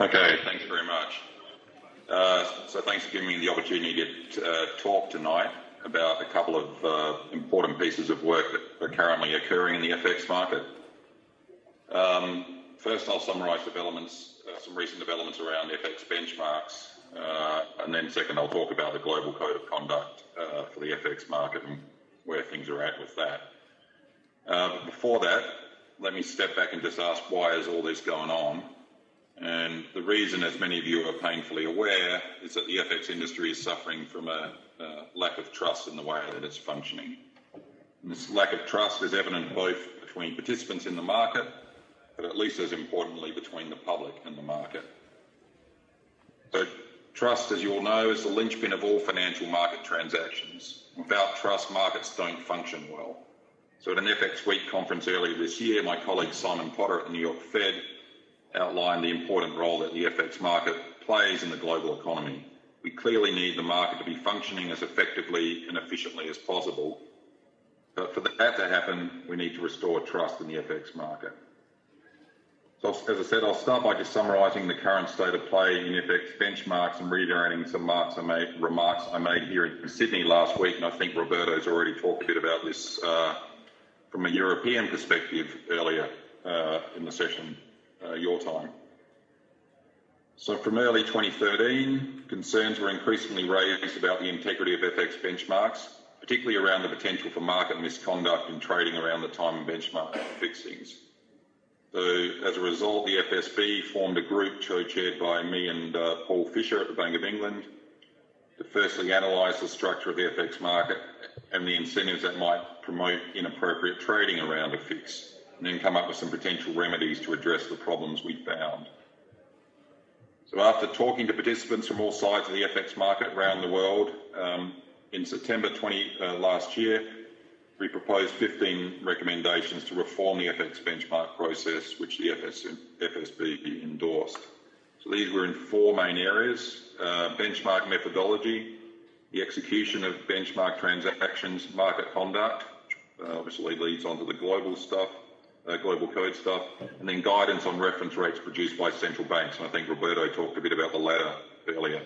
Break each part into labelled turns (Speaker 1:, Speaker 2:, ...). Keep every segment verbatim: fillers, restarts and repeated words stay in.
Speaker 1: Okay, thanks very much. Uh, so thanks for giving me the opportunity to uh, talk tonight about a couple of uh, important pieces of work that are currently occurring in the F X market. Um, first, I'll summarise developments, uh, some recent developments around F X benchmarks, uh, and then second, I'll talk about the global code of conduct uh, for the F X market and where things are at with that. Uh, but before that, let me step back and just ask, why is all this going on? And the reason, as many of you are painfully aware, is that the F X industry is suffering from a, a lack of trust in the way that it's functioning. And this lack of trust is evident both between participants in the market, but at least as importantly, between the public and the market. So trust, as you all know, is the linchpin of all financial market transactions. Without trust, markets don't function well. So at an F X Week conference earlier this year, my colleague Simon Potter at the New York Fed outlined the important role that the F X market plays in the global economy. We clearly need the market to be functioning as effectively and efficiently as possible. But for that to happen, we need to restore trust in the F X market. So as I said, I'll start by just summarising the current state of play in F X benchmarks and reiterating some remarks I made, remarks I made here in Sydney last week, and I think Roberto's already talked a bit about this uh, from a European perspective earlier uh, in the session. Uh, your time. So from early twenty thirteen, concerns were increasingly raised about the integrity of F X benchmarks, particularly around the potential for market misconduct in trading around the time and benchmark fixings. So as a result, the F S B formed a group co-chaired by me and uh, Paul Fisher at the Bank of England to firstly analyse the structure of the F X market and the incentives that might promote inappropriate trading around a fix, and then come up with some potential remedies to address the problems we found. So after talking to participants from all sides of the F X market around the world, um, in September twenty uh, last year, we proposed fifteen recommendations to reform the F X benchmark process, which the F S B endorsed. So these were in four main areas: uh, benchmark methodology, the execution of benchmark transactions, market conduct, uh, obviously leads on to the global stuff, Uh, global code stuff, and then guidance on reference rates produced by central banks. And I think Roberto talked a bit about the latter earlier.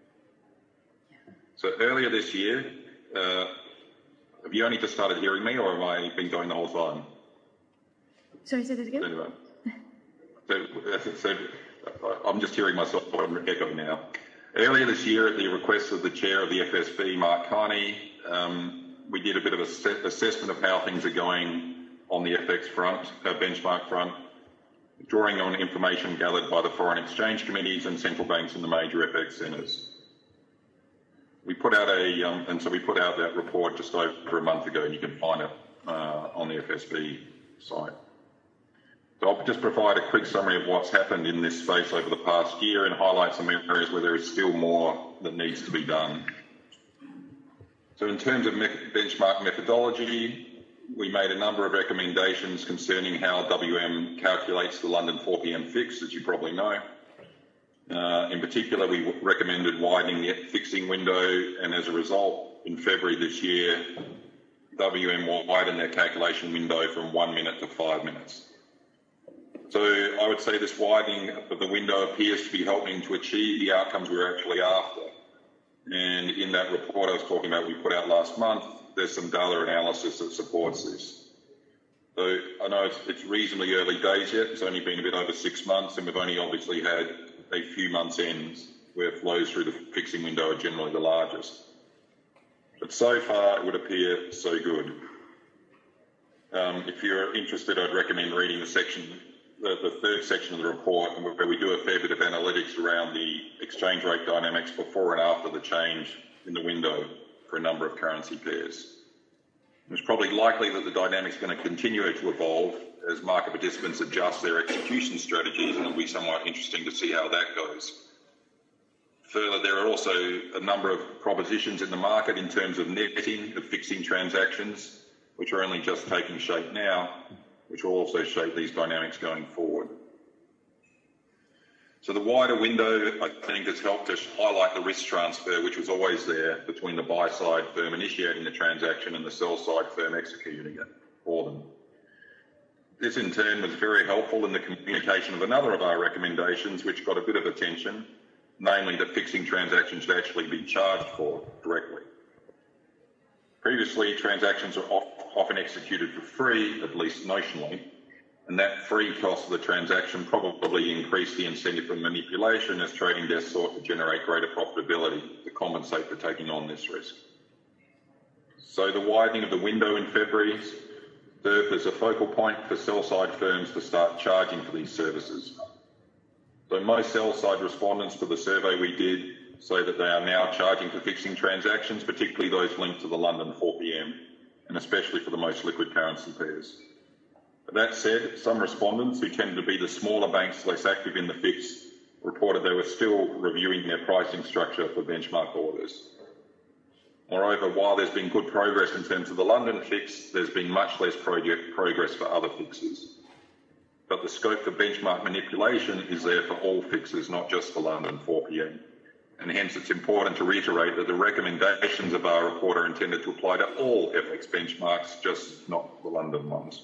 Speaker 1: So earlier this year, uh, have you only just started hearing me, or have I been going the whole time?
Speaker 2: Sorry, say that again?
Speaker 1: Anyway. So, so I'm just hearing myself on echo now. Earlier this year, at the request of the chair of the F S B, Mark Carney, um, we did a bit of a assessment of how things are going on the F X front, uh, benchmark front, drawing on information gathered by the foreign exchange committees and central banks in the major F X centres. We put out a, um, and so we put out that report just over a month ago, and you can find it uh, on the F S B site. So I'll just provide a quick summary of what's happened in this space over the past year and highlight some areas where there is still more that needs to be done. So in terms of me benchmark methodology, we made a number of recommendations concerning how W M calculates the London four P M fix, as you probably know. Uh, in particular, we recommended widening the fixing window, and as a result, in February this year, W M widened their calculation window from one minute to five minutes. So I would say this widening of the window appears to be helping to achieve the outcomes we're actually after. And in that report I was talking about we put out last month, there's some data analysis that supports this. So I know it's, it's reasonably early days yet. It's only been a bit over six months, and we've only obviously had a few months ends where flows through the fixing window are generally the largest. But so far, it would appear so good. Um, if you're interested, I'd recommend reading the section, the, the third section of the report, where we do a fair bit of analytics around the exchange rate dynamics before and after the change in the window for a number of currency pairs. It's probably likely that the dynamics are going to continue to evolve as market participants adjust their execution strategies, and it'll be somewhat interesting to see how that goes. Further, there are also a number of propositions in the market in terms of netting of fixing transactions, which are only just taking shape now, which will also shape these dynamics going forward. So the wider window, I think, has helped us highlight the risk transfer, which was always there between the buy-side firm initiating the transaction and the sell-side firm executing it for them. This in turn was very helpful in the communication of another of our recommendations, which got a bit of attention, namely that fixing transactions should actually be charged for directly. Previously, transactions were often executed for free, at least notionally, and that free cost of the transaction probably increased the incentive for manipulation as trading desks sought to generate greater profitability to compensate for taking on this risk. So the widening of the window in February served as a focal point for sell-side firms to start charging for these services. So most sell-side respondents to the survey we did say that they are now charging for fixing transactions, particularly those linked to the London four P M, and especially for the most liquid currency pairs. That said, some respondents, who tended to be the smaller banks less active in the fix, reported they were still reviewing their pricing structure for benchmark orders. Moreover, while there's been good progress in terms of the London fix, there's been much less project progress for other fixes. But the scope for benchmark manipulation is there for all fixes, not just the London four P M. And hence it's important to reiterate that the recommendations of our report are intended to apply to all F X benchmarks, just not the London ones.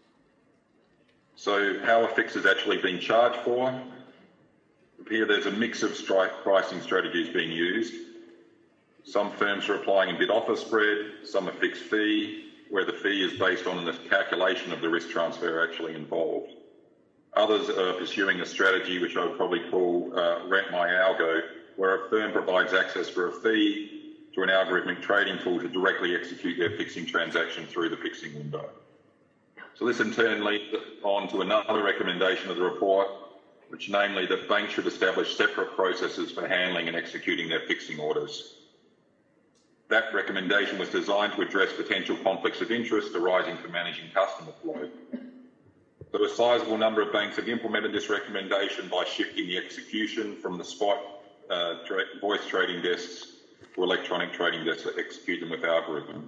Speaker 1: So how are fixes actually being charged for? Here there's a mix of strike pricing strategies being used. Some firms are applying a bid-offer spread, some a fixed fee, where the fee is based on the calculation of the risk transfer actually involved. Others are pursuing a strategy which I would probably call uh, rent my algo, where a firm provides access for a fee to an algorithmic trading tool to directly execute their fixing transaction through the fixing window. So this in turn leads on to another recommendation of the report, which namely that banks should establish separate processes for handling and executing their fixing orders. That recommendation was designed to address potential conflicts of interest arising from managing customer flow. So a sizable number of banks have implemented this recommendation by shifting the execution from the spot uh, tra voice trading desks to electronic trading desks that execute them with algorithm.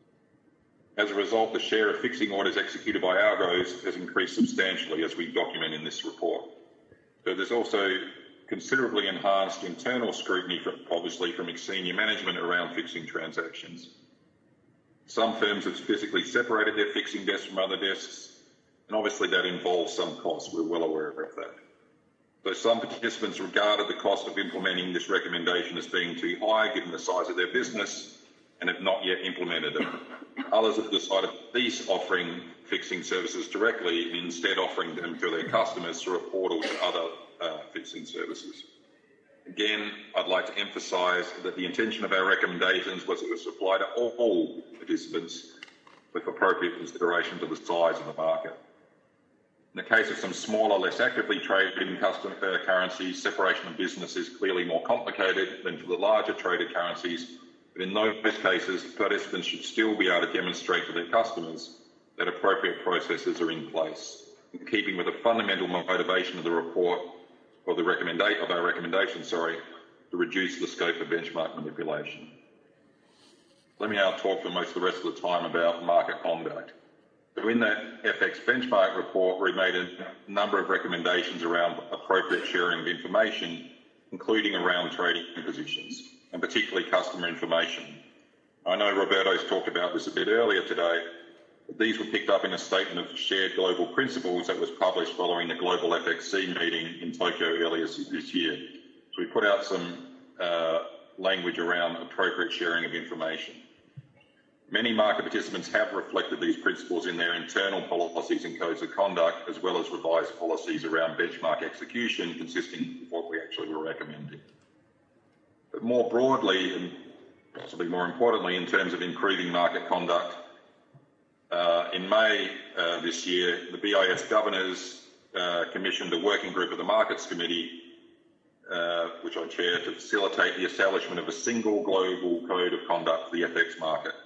Speaker 1: As a result, the share of fixing orders executed by algos has increased substantially, as we document in this report. So there's also considerably enhanced internal scrutiny, from, obviously, from senior management around fixing transactions. Some firms have physically separated their fixing desks from other desks, and obviously that involves some costs. We're well aware of that. So some participants regarded the cost of implementing this recommendation as being too high, given the size of their business, and have not yet implemented it. Others have decided to cease offering fixing services directly and instead offering them to their customers through a portal to other uh, fixing services. Again, I'd like to emphasise that the intention of our recommendations was it was applied to all, all participants with appropriate consideration to the size of the market. In the case of some smaller, less actively traded in custom uh, currencies, separation of business is clearly more complicated than for the larger traded currencies. But in those cases, participants should still be able to demonstrate to their customers that appropriate processes are in place, in keeping with the fundamental motivation of the report, or the recommendation of our recommendation, sorry, to reduce the scope of benchmark manipulation. Let me now talk for most of the rest of the time about market conduct. So in that F X benchmark report, we made a number of recommendations around appropriate sharing of information, including around trading positions, and particularly customer information. I know Roberto's talked about this a bit earlier today, but these were picked up in a statement of shared global principles that was published following the Global F X C meeting in Tokyo earlier this year. So we put out some uh, language around appropriate sharing of information. Many market participants have reflected these principles in their internal policies and codes of conduct, as well as revised policies around benchmark execution consisting of what we actually were recommending. But more broadly, and possibly more importantly, in terms of improving market conduct, uh, in May uh, this year, the B I S governors uh, commissioned a working group of the Markets Committee, uh, which I chair, to facilitate the establishment of a single global code of conduct for the F X market.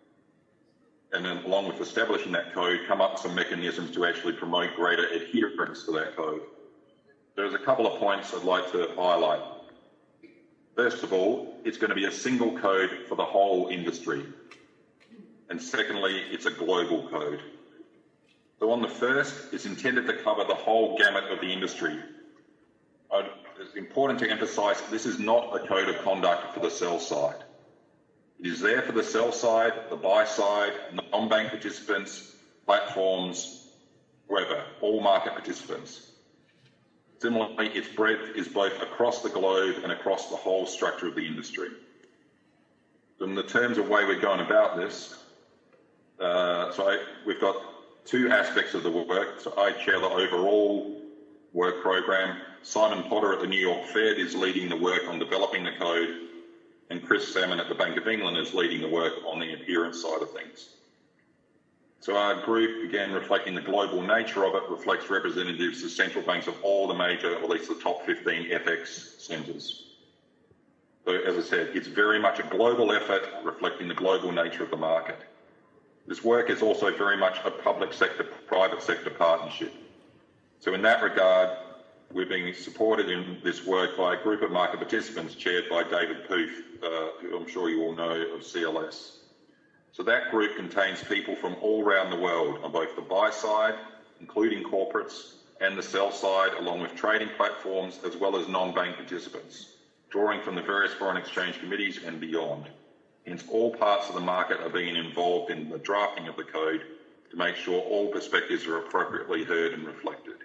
Speaker 1: And then along with establishing that code, come up with some mechanisms to actually promote greater adherence to that code. There's a couple of points I'd like to highlight. First of all, it's going to be a single code for the whole industry. And secondly, it's a global code. So on the first, it's intended to cover the whole gamut of the industry. I'd, it's important to emphasise this is not a code of conduct for the sell side. It is there for the sell side, the buy side, non-bank participants, platforms, However, all market participants. Similarly, its breadth is both across the globe and across the whole structure of the industry. In the terms of way we're going about this, uh, so I, we've got two aspects of the work. So I chair the overall work program. Simon Potter at the New York Fed is leading the work on developing the code, and Chris Salmon at the Bank of England is leading the work on the adherence side of things. So our group, again, reflecting the global nature of it, reflects representatives of central banks of all the major, or at least the top fifteen F X centres. So as I said, it's very much a global effort reflecting the global nature of the market. This work is also very much a public sector, private sector partnership. So in that regard, we're being supported in this work by a group of market participants chaired by David Poof, uh, who I'm sure you all know of C L S. So that group contains people from all around the world on both the buy side, including corporates, and the sell side, along with trading platforms, as well as non-bank participants, drawing from the various foreign exchange committees and beyond. Hence, all parts of the market are being involved in the drafting of the code to make sure all perspectives are appropriately heard and reflected.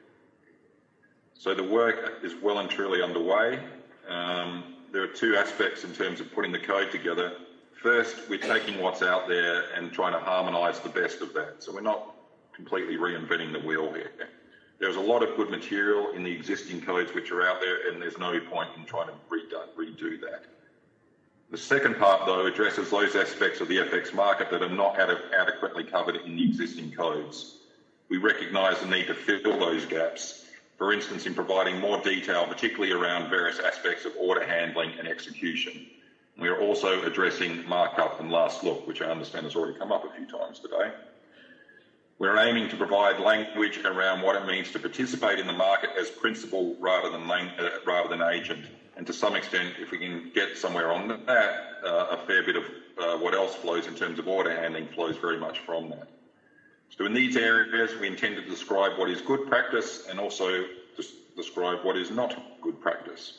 Speaker 1: So the work is well and truly underway. Um, there are two aspects in terms of putting the code together. First, we're taking what's out there and trying to harmonise the best of that. So we're not completely reinventing the wheel here. There's a lot of good material in the existing codes which are out there, and there's no point in trying to redo, redo that. The second part, though, addresses those aspects of the F X market that are not ad adequately covered in the existing codes. We recognise the need to fill those gaps, for instance, in providing more detail, particularly around various aspects of order handling and execution. We are also addressing markup and last look, which I understand has already come up a few times today. We're aiming to provide language around what it means to participate in the market as principal rather than, uh, rather than agent. And to some extent, if we can get somewhere on that, uh, a fair bit of uh, what else flows in terms of order handling flows very much from that. So in these areas, we intend to describe what is good practice and also describe what is not good practice.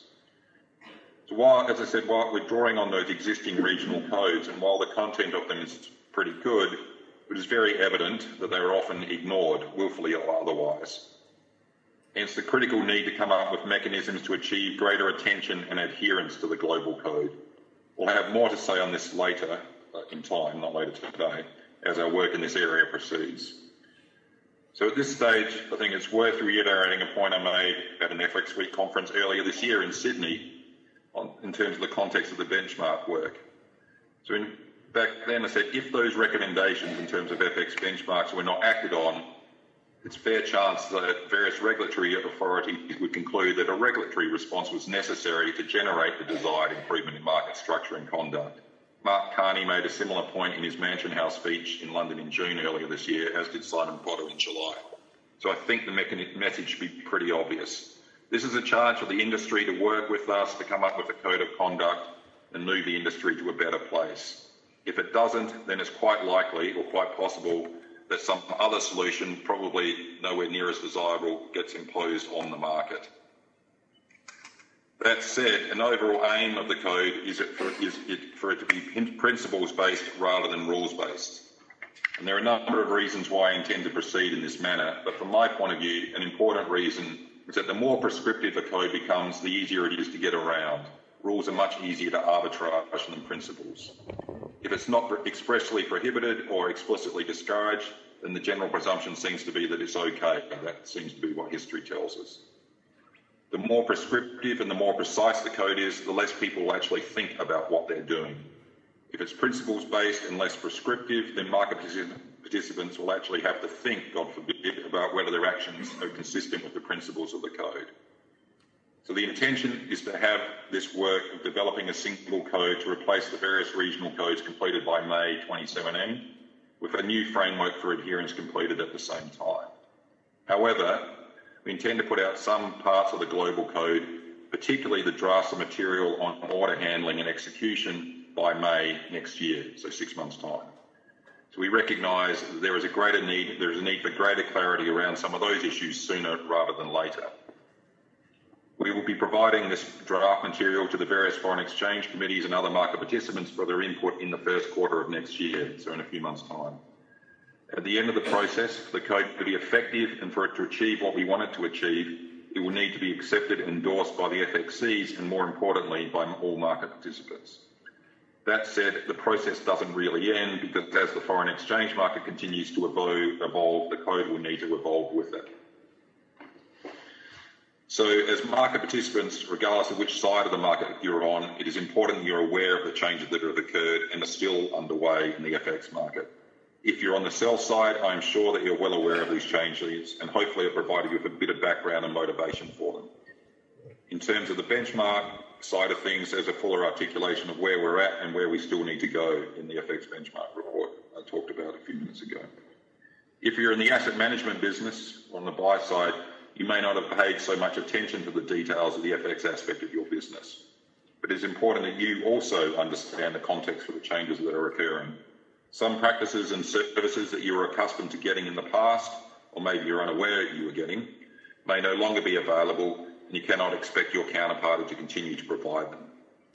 Speaker 1: So while, as I said, while we're drawing on those existing regional codes, and while the content of them is pretty good, it is very evident that they are often ignored, willfully or otherwise. Hence the critical need to come up with mechanisms to achieve greater attention and adherence to the global code. We'll have more to say on this later in time, not later today, as our work in this area proceeds. So at this stage, I think it's worth reiterating a point I made at an F X Week conference earlier this year in Sydney on, in terms of the context of the benchmark work. So in, back then I said, if those recommendations in terms of F X benchmarks were not acted on, it's a fair chance that various regulatory authorities would conclude that a regulatory response was necessary to generate the desired improvement in market structure and conduct. Mark Carney made a similar point in his Mansion House speech in London in June earlier this year, as did Simon Potter in July. So I think the message should be pretty obvious. This is a charge for the industry to work with us to come up with a code of conduct and move the industry to a better place. If it doesn't, then it's quite likely or quite possible that some other solution, probably nowhere near as desirable, gets imposed on the market. That said, an overall aim of the code is, it for, is it for it to be principles-based rather than rules-based. And there are a number of reasons why I intend to proceed in this manner, but from my point of view, an important reason is that the more prescriptive a code becomes, the easier it is to get around. Rules are much easier to arbitrage than principles. If it's not expressly prohibited or explicitly discouraged, then the general presumption seems to be that it's okay. That seems to be what history tells us. The more prescriptive and the more precise the code is, the less people will actually think about what they're doing. If it's principles-based and less prescriptive, then market participants will actually have to think, God forbid, about whether their actions are consistent with the principles of the code. So the intention is to have this work of developing a single code to replace the various regional codes completed by May twenty seventeen, with a new framework for adherence completed at the same time. However, we intend to put out some parts of the global code, particularly the drafts of material on order handling and execution, by May next year, so six months' time. So we recognise that there is a greater need, there is a need for greater clarity around some of those issues sooner rather than later. We will be providing this draft material to the various foreign exchange committees and other market participants for their input in the first quarter of next year, so in a few months' time. At the end of the process, for the code to be effective and for it to achieve what we want it to achieve, it will need to be accepted and endorsed by the F X Cs and, more importantly, by all market participants. That said, the process doesn't really end because as the foreign exchange market continues to evolve, the code will need to evolve with it. So as market participants, regardless of which side of the market you're on, it is important that you're aware of the changes that have occurred and are still underway in the F X market. If you're on the sell side, I'm sure that you're well aware of these changes and hopefully I've provided you with a bit of background and motivation for them. In terms of the benchmark side of things, there's a fuller articulation of where we're at and where we still need to go in the F X benchmark report I talked about a few minutes ago. If you're in the asset management business on the buy side, you may not have paid so much attention to the details of the F X aspect of your business. But it's important that you also understand the context for the changes that are occurring. Some practices and services that you were accustomed to getting in the past, or maybe you're unaware you were getting, may no longer be available and you cannot expect your counterparty to continue to provide them.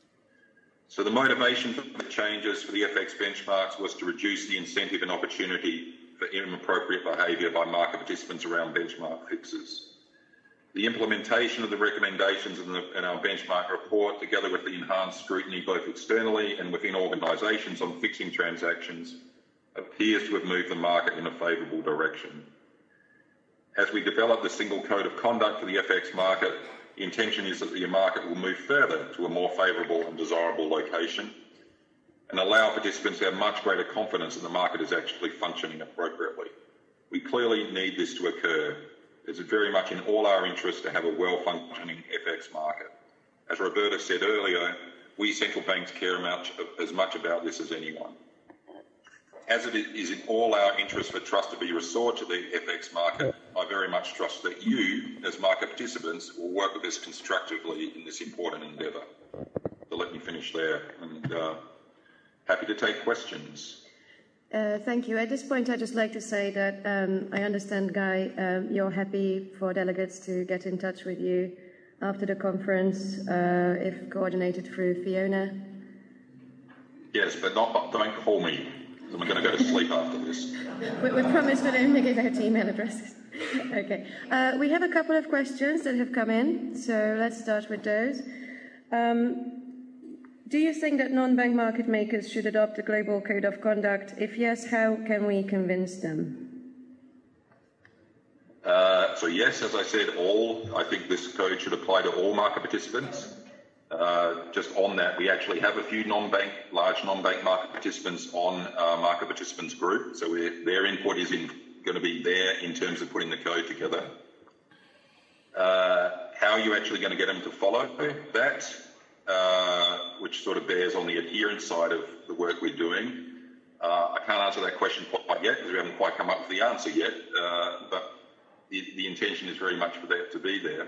Speaker 1: So the motivation for the changes for the F X benchmarks was to reduce the incentive and opportunity for inappropriate behaviour by market participants around benchmark fixes. The implementation of the recommendations in, the, in our benchmark report, together with the enhanced scrutiny both externally and within organisations on fixing transactions, appears to have moved the market in a favourable direction. As we develop the single code of conduct for the F X market, the intention is that the market will move further to a more favourable and desirable location and allow participants to have much greater confidence that the market is actually functioning appropriately. We clearly need this to occur. It's very much in all our interest to have a well-functioning F X market. As Roberta said earlier, we central banks care much, as much about this as anyone. As it is in all our interest for trust to be restored to the F X market, I very much trust that you, as market participants, will work with us constructively in this important endeavour. So let me finish there, and uh, happy to take questions.
Speaker 2: Uh, thank you. At this point, I'd just like to say that um, I understand, Guy, um, you're happy for delegates to get in touch with you after the conference, uh, if coordinated through Fiona.
Speaker 1: Yes, but not, don't call me. I'm going to go to sleep after this.
Speaker 2: We, we promise we'll only give out email addresses. Okay. Uh, we have a couple of questions that have come in, so let's start with those. Um, Do you think that non-bank market makers should adopt a global code of conduct? If yes, how can we convince them?
Speaker 1: Uh, so yes, as I said, all. I think this code should apply to all market participants. Uh, just on that, we actually have a few non-bank, large non-bank market participants on our market participants group. So we're, their input is in, going to be there in terms of putting the code together. Uh, how are you actually going to get them to follow that? Uh, which sort of bears on the adherence side of the work we're doing. Uh, I can't answer that question quite yet because we haven't quite come up with the answer yet, uh, but the, the intention is very much for that to be there.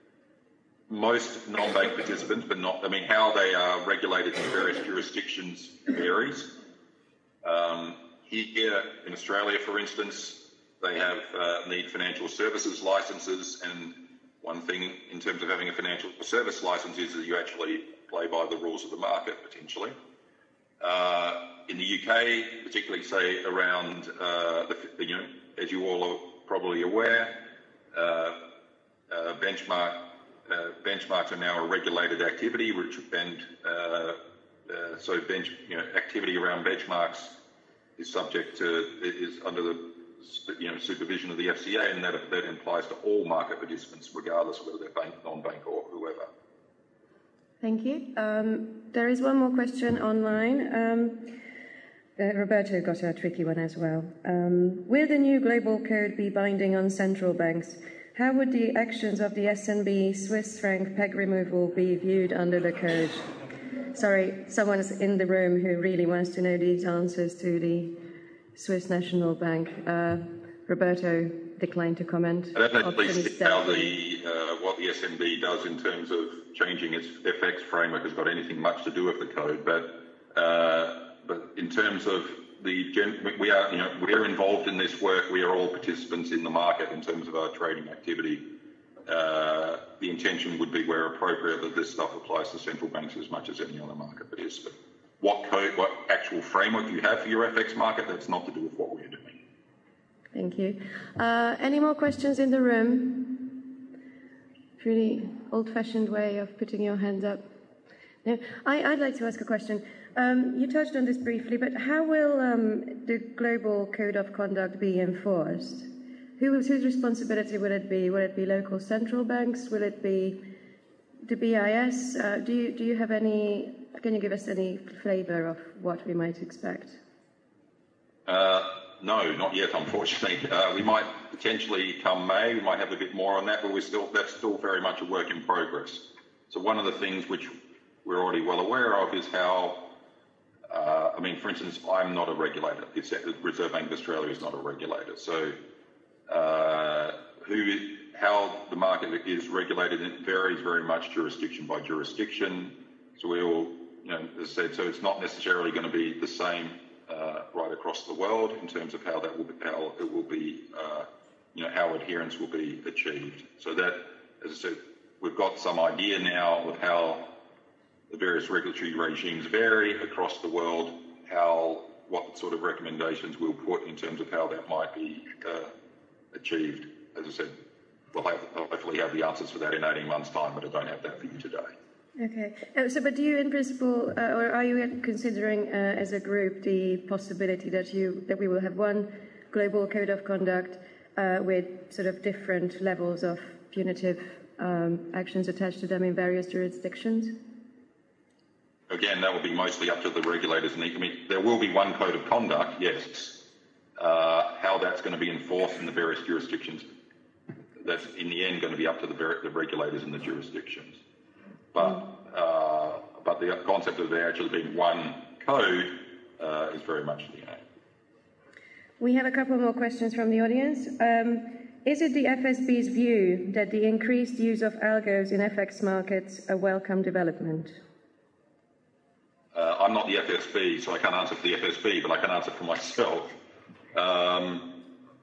Speaker 1: Most non-bank participants, but not, I mean, how they are regulated in various jurisdictions varies. Um, here in Australia, for instance, they have uh, need financial services licenses, and one thing in terms of having a financial service license is that you actually play by the rules of the market, potentially. Uh, in the U K, particularly, say, around, uh, the, you know, as you all are probably aware, uh, uh, benchmark, uh, benchmarks are now a regulated activity, which, and uh, uh, so bench, you know, activity around benchmarks is subject to, is under the you know, supervision of the F C A, and that, that implies to all market participants, regardless of whether they're bank, non-bank or whoever.
Speaker 2: Thank you. Um, there is one more question online. Um, uh, Roberto got a tricky one as well. Um, will the new global code be binding on central banks? How would the actions of the S N B Swiss franc peg removal be viewed under the code? Sorry, someone's in the room who really wants to know these answers to the Swiss National Bank. Uh, Roberto declined to comment.
Speaker 1: I don't know please how the, uh, what the S N B does in terms of changing its F X framework has got anything much to do with the code, but uh, but in terms of the gen- we are you know we are involved in this work. We are all participants in the market in terms of our trading activity. Uh, the intention would be, where appropriate, that this stuff applies to central banks as much as any other market participant. What code, what actual framework you have for your F X market, that's not to do with what we're doing.
Speaker 2: Thank you. Uh, any more questions in the room? Really old-fashioned way of putting your hand up. No, I, I'd like to ask a question. Um, you touched on this briefly, but how will um, the Global Code of Conduct be enforced? Who, whose responsibility will it be? Will it be local central banks? Will it be the B I S? Uh, do you do you have any? Can you give us any flavour of what we might expect?
Speaker 1: Uh, no, not yet, unfortunately. Uh, we might potentially come May. We might have a bit more on that, but we're still that's still very much a work in progress. So one of the things which we're already well aware of is how. Uh, I mean, for instance, I'm not a regulator. The Reserve Bank of Australia is not a regulator. So, uh, who, how the market is regulated, it varies very much jurisdiction by jurisdiction. So we all, you know, as I said, so it's not necessarily going to be the same uh, right across the world in terms of how that will be, how it will be, uh, you know, how adherence will be achieved. So that, as I said, we've got some idea now of how the various regulatory regimes vary across the world, how, what sort of recommendations we'll put in terms of how that might be uh, achieved. As I said, we'll have, hopefully have the answers for that in eighteen months' time, but I don't have that for you today.
Speaker 2: Okay. Uh, so, but do you, in principle, uh, or are you considering, uh, as a group, the possibility that you that we will have one global code of conduct uh, with sort of different levels of punitive um, actions attached to them in various jurisdictions?
Speaker 1: Again, that will be mostly up to the regulators. And I mean, there will be one code of conduct, yes. Uh, how that's going to be enforced in the various jurisdictions, that's in the end going to be up to the, the regulators in the jurisdictions. But uh, but the concept of there actually being one code uh, is very much the aim.
Speaker 2: We have a couple more questions from the audience. Um, is it the F S B's view that the increased use of algos in F X markets a welcome development?
Speaker 1: Uh, I'm not the F S B, so I can't answer for the F S B, but I can answer for myself. Um,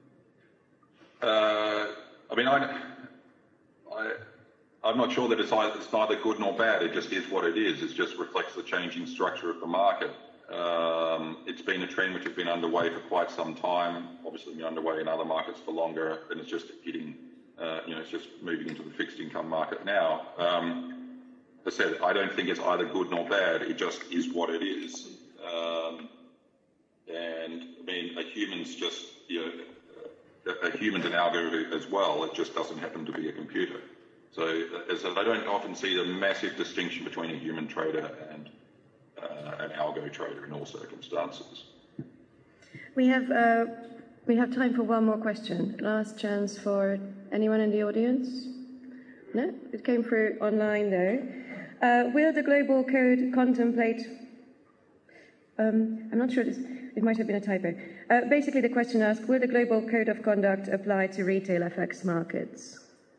Speaker 1: uh, I mean, I, I, I'm not sure that it's, either, it's neither good nor bad. It just is what it is. It just reflects the changing structure of the market. Um, it's been a trend which has been underway for quite some time. Obviously, been underway in other markets for longer, and it's just hitting. Uh, you know, it's just moving into the fixed income market now. Um, As I said, I don't think it's either good nor bad. It just is what it is. Um, and I mean, a human's just, you know, a human's an algo as well. It just doesn't happen to be a computer. So, as I said, I don't often see the massive distinction between a human trader and uh, an algo trader in all circumstances. We have
Speaker 2: uh, we have time for one more question. Last chance for anyone in the audience. No, it came through online though. Uh, will the Global Code contemplate, um, I'm not sure, this, it might have been a typo. Uh, basically the question asked, will the Global Code of Conduct apply to retail F X markets?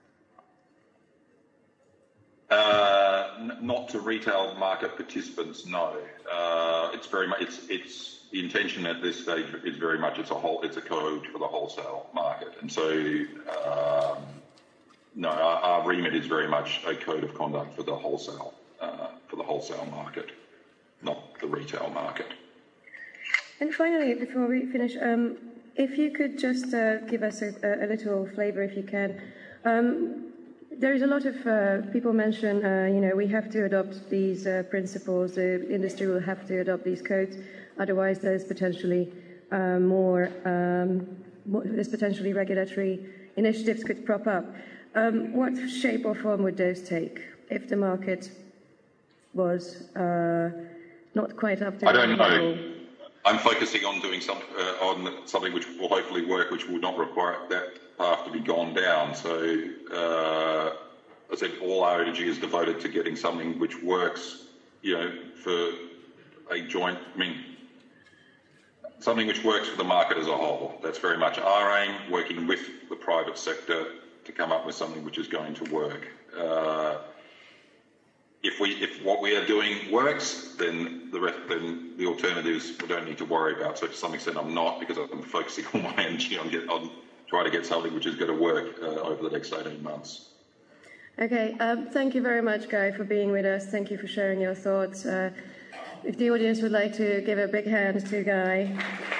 Speaker 1: Uh, n- not to retail market participants, no. Uh, it's very much, it's, it's, the intention at this stage is very much it's a whole, it's a code for the wholesale market. And so, um, No, our, our remit is very much a code of conduct for the wholesale uh, for the wholesale market, not the retail market.
Speaker 2: And finally, before we finish, um, if you could just uh, give us a, a little flavour, if you can. Um, there is a lot of uh, people mention, uh, you know, we have to adopt these uh, principles. The industry will have to adopt these codes, otherwise there's potentially uh, more, um, more. There's potentially regulatory initiatives could prop up. Um, what shape or form would those take if the market was uh, not quite up to
Speaker 1: I don't know.
Speaker 2: level?
Speaker 1: I'm focusing on doing some, uh, on something which will hopefully work, which will not require that path to be gone down. So, uh, I said all our energy is devoted to getting something which works, you know, for a joint, I mean, something which works for the market as a whole. That's very much our aim, working with the private sector to come up with something which is going to work. Uh, if we, if what we are doing works, then the rest, then the alternatives we don't need to worry about. So to some extent, I'm not, because I'm focusing all my energy on get on trying to get something which is going to work uh, over the next eighteen months.
Speaker 2: Okay, um, thank you very much, Guy, for being with us. Thank you for sharing your thoughts. Uh, if the audience would like to give a big hand to Guy.